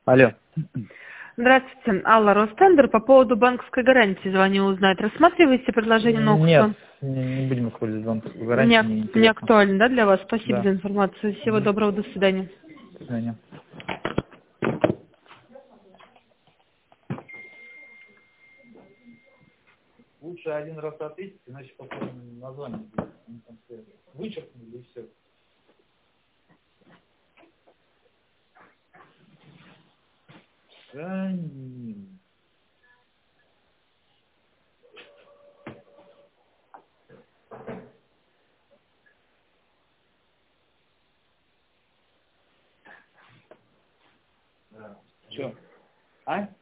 Алло. Здравствуйте, Алла, Ростендер. По поводу банковской гарантии звоню узнать. Рассматриваете предложение на Нет, аукцион? не будем использовать банковскую гарантию, мне Не интересно. актуально, да, для вас? Спасибо Да. за информацию. Всего доброго, до свидания. До свидания. Лучше один раз ответить, иначе потом название будет. Вычеркнули и все. Санин. Да. Че? А?